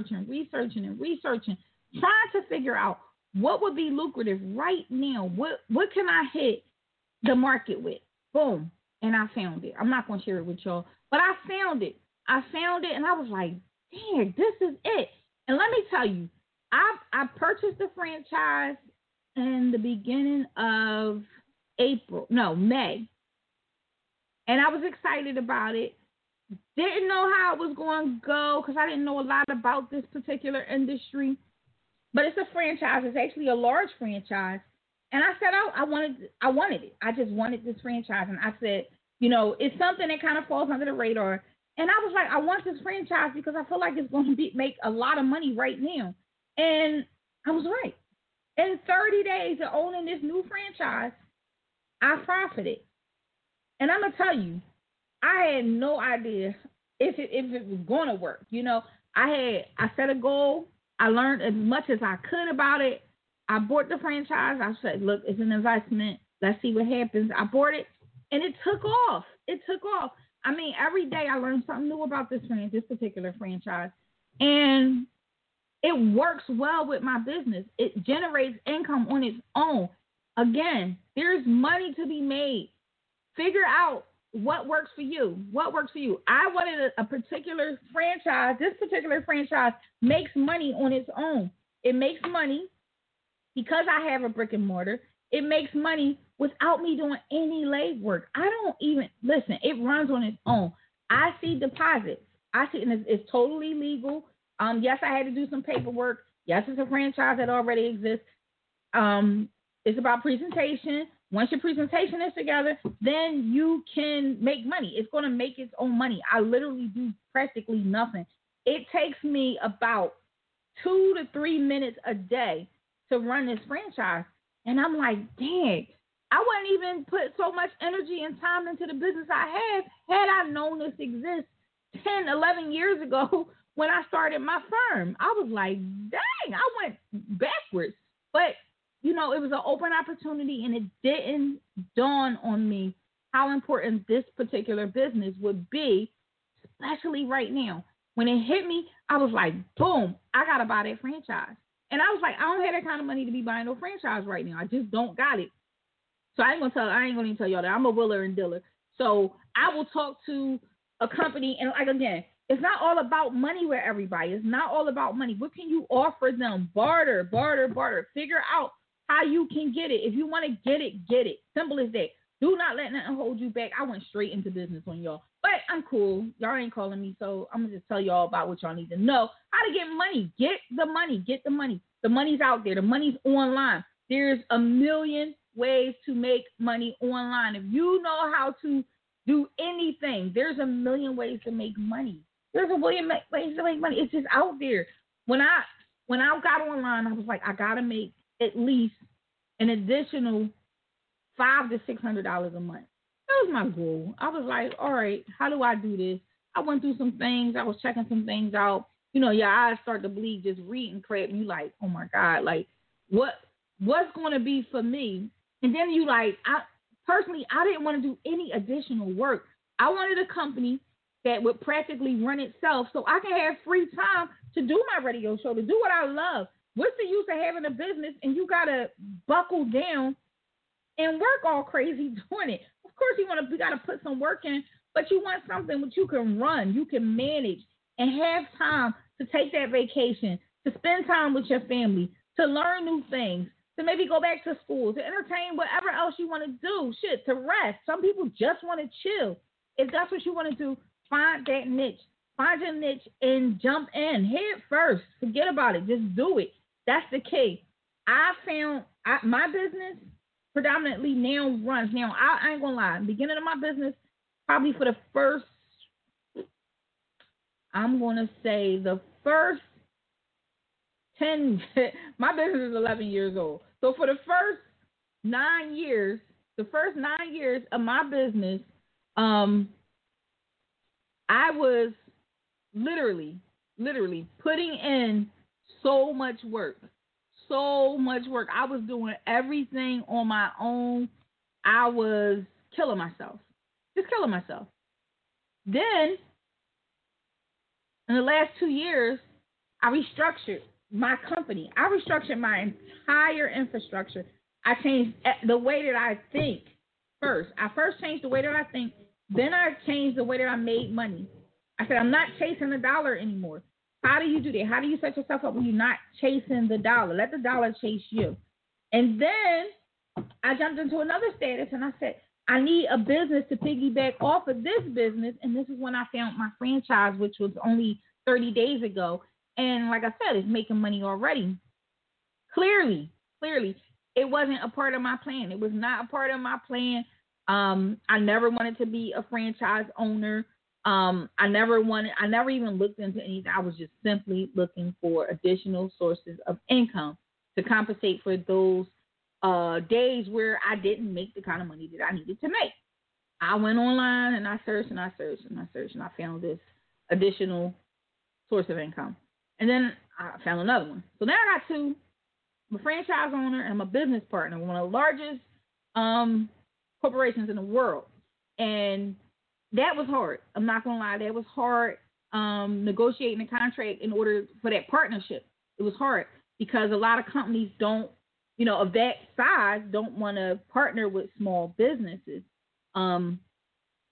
trying to figure out what would be lucrative right now. What can I hit the market with? Boom. And I found it. I'm not going to share it with y'all, but I found it. And I was like, dang, this is it. And let me tell you, I purchased the franchise in the beginning of May. And I was excited about it. Didn't know how it was going to go because I didn't know a lot about this particular industry. But it's a franchise. It's actually a large franchise. And I said, I wanted it. I just wanted this franchise. And I said, it's something that kind of falls under the radar. And I was like, I want this franchise because I feel like it's going to make a lot of money right now. And I was right. In 30 days of owning this new franchise, I profited. And I'm going to tell you, I had no idea if it was going to work. I set a goal. I learned as much as I could about it. I bought the franchise. I said, look, it's an investment. Let's see what happens. I bought it, and it took off. I mean, every day I learned something new about this particular franchise. And it works well with my business. It generates income on its own. Again, there's money to be made. Figure out what works for you? What works for you? I wanted a particular franchise. This particular franchise makes money on its own. It makes money because I have a brick and mortar. It makes money without me doing any leg work. I don't even listen. It runs on its own. I see deposits. I see, and it's totally legal. Yes, I had to do some paperwork. Yes, it's a franchise that already exists. It's about presentation. Once your presentation is together, then you can make money. It's going to make its own money. I literally do practically nothing. It takes me about 2 to 3 minutes a day to run this franchise. And I'm like, dang, I wouldn't even put so much energy and time into the business I have had I known this exists 10, 11 years ago when I started my firm. I was like, dang, I went backwards. But, you know, it was an open opportunity, and it didn't dawn on me how important this particular business would be, especially right now. When it hit me, I was like, boom, I got to buy that franchise. And I was like, I don't have that kind of money to be buying no franchise right now. I just don't got it. So I ain't gonna even tell y'all that. I'm a willer and dealer. So I will talk to a company, and like again, it's not all about money with everybody. It's not all about money. What can you offer them? Barter. Figure out how you can get it. If you want to get it, get it. Simple as that. Do not let nothing hold you back. I went straight into business on y'all. But I'm cool. Y'all ain't calling me, so I'm going to just tell y'all about what y'all need to know. How to get money. Get the money. Get the money. The money's out there. The money's online. There's a million ways to make money online. If you know how to do anything, there's a million ways to make money. There's a million ways to make money. It's just out there. When I got online, I was like, I got to make at least an additional $500 to $600 a month. That was my goal. I was like, all right, how do I do this? I went through some things. I was checking some things out. You know, your eyes start to bleed just reading crap. And you like, oh my God, like what's going to be for me? And then you like, I didn't want to do any additional work. I wanted a company that would practically run itself so I can have free time to do my radio show, to do what I love. What's the use of having a business and you got to buckle down and work all crazy doing it? Of course, you got to put some work in, but you want something that you can run, you can manage, and have time to take that vacation, to spend time with your family, to learn new things, to maybe go back to school, to entertain whatever else you want to do, to rest. Some people just want to chill. If that's what you want to do, find that niche. Find your niche and jump in. Head first. Forget about it. Just do it. That's the key. I found my business predominantly now runs. Now, I ain't going to lie. Beginning of my business, probably for the first, I'm going to say the first 10, my business is 11 years old. So for the first 9 years of my business, I was literally putting in so much work. I was doing everything on my own. I was killing myself. Then, in the last 2 years, I restructured my company. I restructured my entire infrastructure. I changed the way that I think first. I first changed the way that I think. Then I changed the way that I made money. I said, I'm not chasing the dollar anymore. How do you do that? How do you set yourself up when you're not chasing the dollar? Let the dollar chase you. And then I jumped into another status and I said, I need a business to piggyback off of this business. And this is when I found my franchise, which was only 30 days ago. And like I said, it's making money already. Clearly, it wasn't a part of my plan. It was not a part of my plan. I never wanted to be a franchise owner. I never even looked into anything. I was just simply looking for additional sources of income to compensate for those days where I didn't make the kind of money that I needed to make. I went online and I searched and I found this additional source of income. And then I found another one. So now I got two. I'm a franchise owner and I'm a business partner, one of the largest corporations in the world. And that was hard. I'm not going to lie. That was hard negotiating a contract in order for that partnership. It was hard because a lot of companies don't, of that size, don't want to partner with small businesses.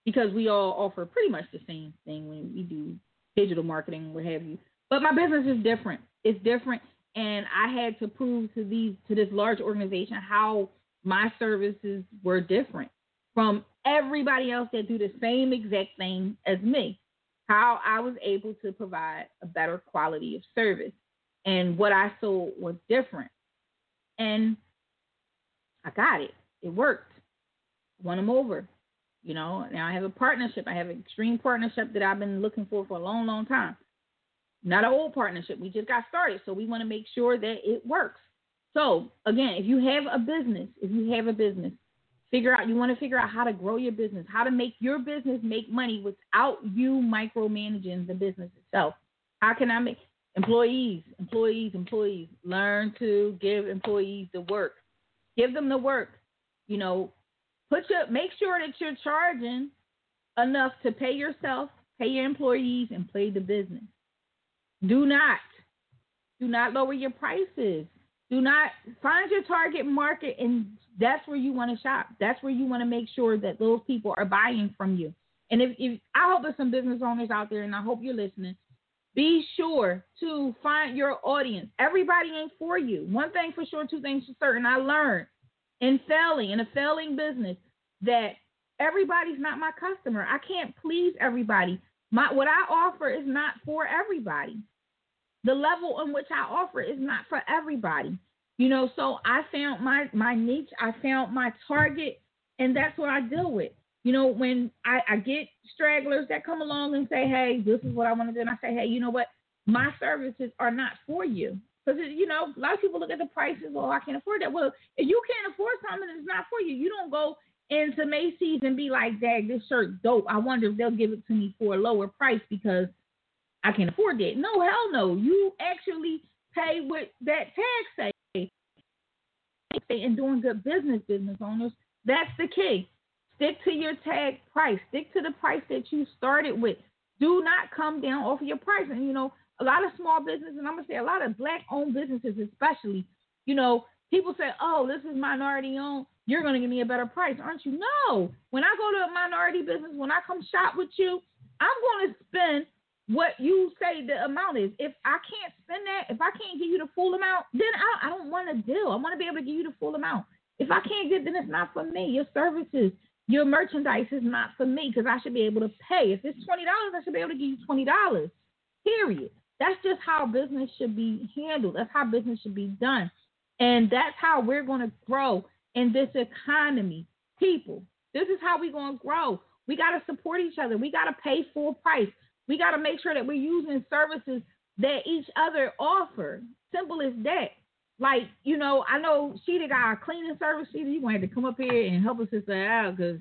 because we all offer pretty much the same thing when we do digital marketing, what have you. But my business is different. It's different, and I had to prove to this large organization how my services were different from everybody else that do the same exact thing as me. How I was able to provide a better quality of service, and what I sold was different, and I got it. It worked. Won them over. Now I have a partnership. I have an extreme partnership that I've been looking for a long, long time. Not an old partnership. We just got started, so we want to make sure that it works. So, again, if you have a business, you want to figure out how to grow your business, how to make your business make money without you micromanaging the business itself. How can I make employees, learn to give employees the work. Give them the work. Make sure that you're charging enough to pay yourself, pay your employees, and pay the business. Do not lower your prices. Do not find your target market, and that's where you want to shop. That's where you want to make sure that those people are buying from you. And if I hope there's some business owners out there, and I hope you're listening, be sure to find your audience. Everybody ain't for you. One thing for sure, two things for certain. I learned in a failing business, that everybody's not my customer. I can't please everybody. What I offer is not for everybody. The level in which I offer is not for everybody. So I found my niche, I found my target, and that's what I deal with. When I get stragglers that come along and say, hey, this is what I want to do, and I say, hey, you know what? My services are not for you. Because, a lot of people look at the prices, I can't afford that. Well, if you can't afford something that's not for you, you don't go into Macy's and be like, dang, this shirt dope. I wonder if they'll give it to me for a lower price because I can't afford it. No, hell no. You actually pay what that tag say. And doing good business owners, that's the key. Stick to your tag price. Stick to the price that you started with. Do not come down off of your price. And, a lot of small businesses, and I'm going to say a lot of Black-owned businesses especially, people say, oh, this is minority-owned. You're going to give me a better price, aren't you? No. When I go to a minority business, when I come shop with you, I'm going to spend what you say the amount is. If I can't spend that, if I can't give you the full amount, then I don't want a deal. I want to be able to give you the full amount. If I can't get, then it's not for me. Your services, your merchandise is not for me because I should be able to pay. If it's $20, I should be able to give you $20, period. That's just how business should be handled. That's how business should be done. And that's how we're going to grow in this economy. People, this is how we're going to grow. We got to support each other. We got to pay full price. We got to make sure that we're using services that each other offer. Simple as that. Like, I know Sheeta got a cleaning service. Sheeta, you're going to have to come up here and help us sister out because,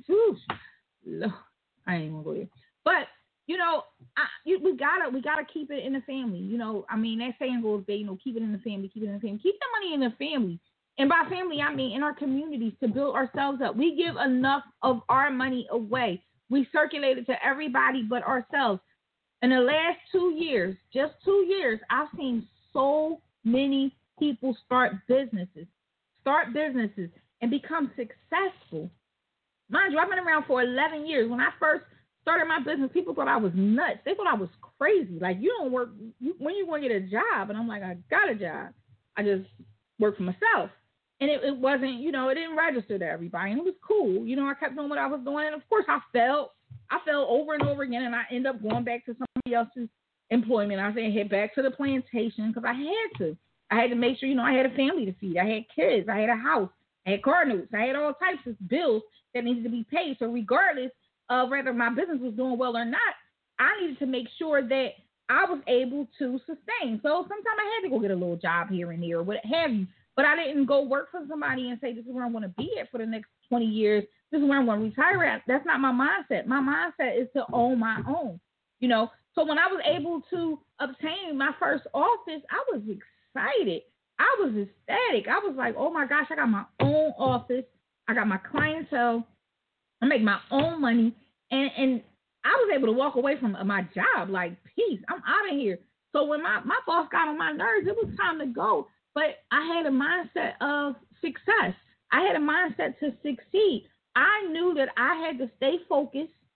I ain't going to go there. But, we gotta keep it in the family. That saying goes, keep it in the family, keep it in the family. Keep the money in the family. And by family, I mean in our communities to build ourselves up. We give enough of our money away. We circulate it to everybody but ourselves. In the last 2 years, just 2 years, I've seen so many people start businesses and become successful. Mind you, I've been around for 11 years. When I first started my business, people thought I was nuts. They thought I was crazy. Like, you don't work, when you going to get a job? And I'm like, I got a job. I just work for myself. And it wasn't, it didn't register to everybody. And it was cool. I kept doing what I was doing. And, of course, I fell over and over again. And I ended up going back to somebody else's employment. I said, head back to the plantation because I had to. I had to make sure, I had a family to feed. I had kids. I had a house. I had car notes. I had all types of bills that needed to be paid. So regardless of whether my business was doing well or not, I needed to make sure that I was able to sustain. So sometimes I had to go get a little job here and there or what have you. But I didn't go work for somebody and say, this is where I want to be at for the next 20 years. This is where I'm going to retire at. That's not my mindset. My mindset is to own my own. So when I was able to obtain my first office, I was excited. I was ecstatic. I was like, oh, my gosh, I got my own office. I got my clientele. I make my own money. And I was able to walk away from my job like, peace, I'm out of here. So when my boss got on my nerves, it was time to go. But I had a mindset of success. I had a mindset to succeed. I knew that I had to stay focused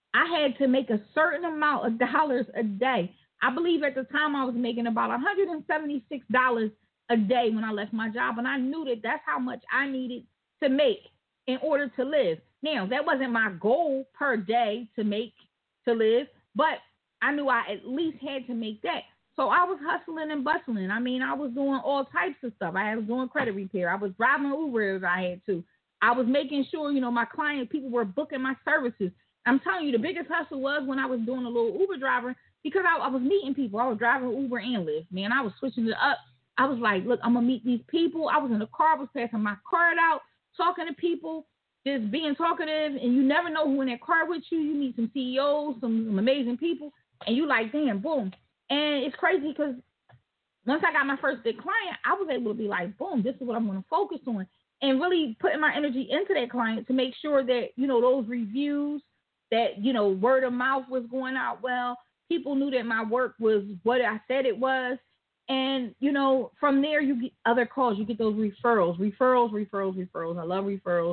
I had to make a certain amount of dollars a day. I believe at the time I was making about $176 a day when I left my job, and I knew that that's how much I needed to make in order to live. Now, that wasn't my goal per day to live, but I knew I at least had to make that. So I was hustling and bustling. I mean, I was doing all types of stuff. I was doing credit repair. I was driving Uber if I had to. I was making sure, my client, people were booking my services. I'm telling you, the biggest hustle was when I was doing a little Uber driver because I was meeting people. I was driving Uber and Lyft, man. I was switching it up. I was like, look, I'm going to meet these people. I was in the car. I was passing my card out, talking to people, just being talkative. And you never know who in that car with you. You meet some CEOs, some amazing people. And you like, damn, boom. And it's crazy because once I got my first big client, I was able to be like, boom, this is what I'm going to focus on. And really putting my energy into that client to make sure that, those reviews, that, word of mouth was going out well. People knew that my work was what I said it was. And, from there, you get other calls. You get those referrals. I love referrals.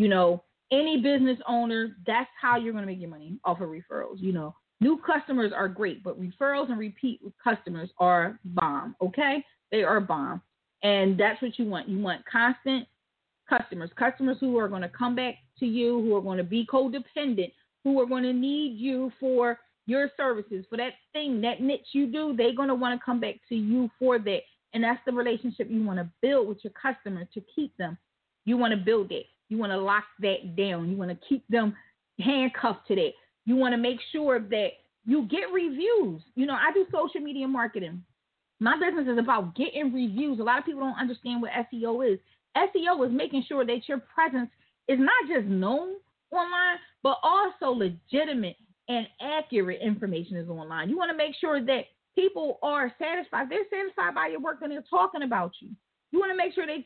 Any business owner, that's how you're going to make your money, off of referrals. New customers are great, but referrals and repeat customers are bomb, okay? They are bomb. And that's what you want. You want constant customers who are going to come back to you, who are going to be codependent, who are going to need you for your services, for that thing, that niche you do. They're going to want to come back to you for that. And that's the relationship you want to build with your customer to keep them. You want to build it. You want to lock that down. You want to keep them handcuffed to that. You want to make sure that you get reviews. I do social media marketing. My business is about getting reviews. A lot of people don't understand what SEO is. SEO is making sure that your presence is not just known online, but also legitimate and accurate information is online. You want to make sure that people are satisfied. They're satisfied by your work and they're talking about you. You want to make sure they,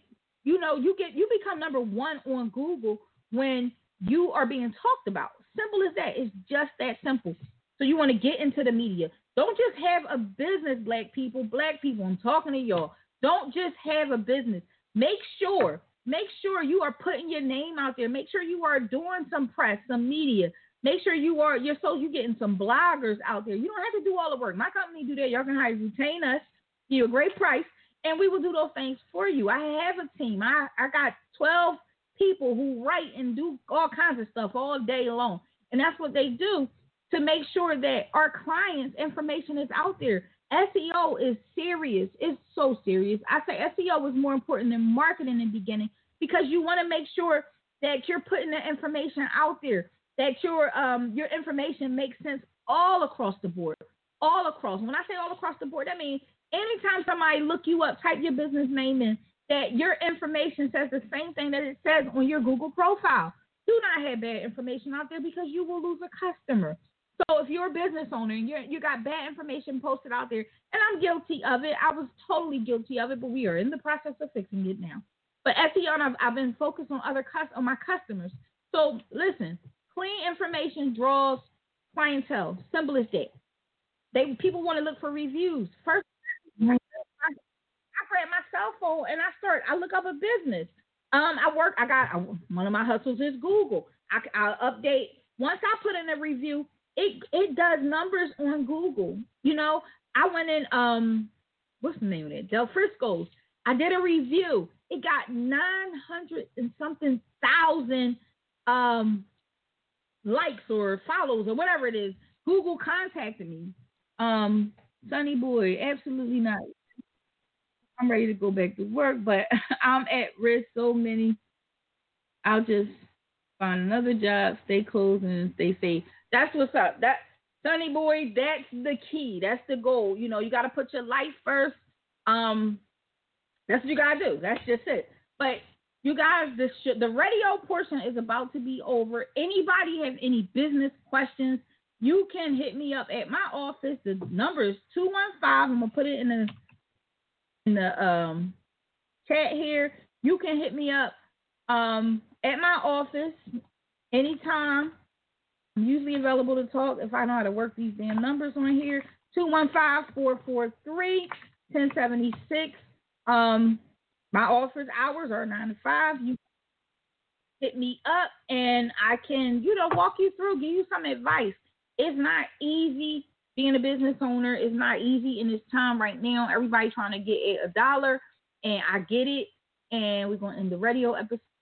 you become number one on Google when you are being talked about. Simple as that. It's just that simple. So you want to get into the media. Don't just have a business, black people. Black people, I'm talking to y'all. Don't just have a business. Make sure you are putting your name out there. Make sure you are doing some press, some media. Make sure you're getting some bloggers out there. You don't have to do all the work. My company do that. Y'all can retain us, give you a great price, and we will do those things for you. I have a team. I got 12 people who write and do all kinds of stuff all day long. And that's what they do to make sure that our clients' information is out there. SEO is serious. It's so serious. I say SEO is more important than marketing in the beginning because you want to make sure that you're putting the information out there, that your information makes sense all across the board, all across. When I say all across the board, that means anytime somebody look you up, type your business name in, that your information says the same thing that it says on your Google profile. Do not have bad information out there because you will lose a customer. So if you're a business owner and you got bad information posted out there, and I'm guilty of it, I was totally guilty of it, but we are in the process of fixing it now. But SEO, I've been focused on on my customers. So listen, clean information draws clientele. Simple as that. People want to look for reviews. First, I grab my cell phone and I look up a business. One of my hustles is Google. I update. Once I put in a review, it does numbers on Google. I went in, what's the name of it? Del Frisco's. I did a review. It got 900 and something thousand likes or follows or whatever it is. Google contacted me. Sonny Boy, absolutely not. I'm ready to go back to work, but I'm at risk so many. I'll just find another job, stay close, and stay safe. That's what's up. That Sonny Boy, that's the key. That's the goal. You got to put your life first. That's what you got to do. That's just it. But you guys, the radio portion is about to be over. Anybody have any business questions, you can hit me up at my office. The number is 215. I'm going to put it in the chat here. You can hit me up at my office anytime. I'm usually available to talk if I know how to work these damn numbers on here. 215-443-1076. My office hours are 9 to 5. hit me up and I can, walk you through, give you some advice. It's not easy being a business owner. It's not easy in this time right now. Everybody trying to get $1, and I get it. And we're going to end the radio episode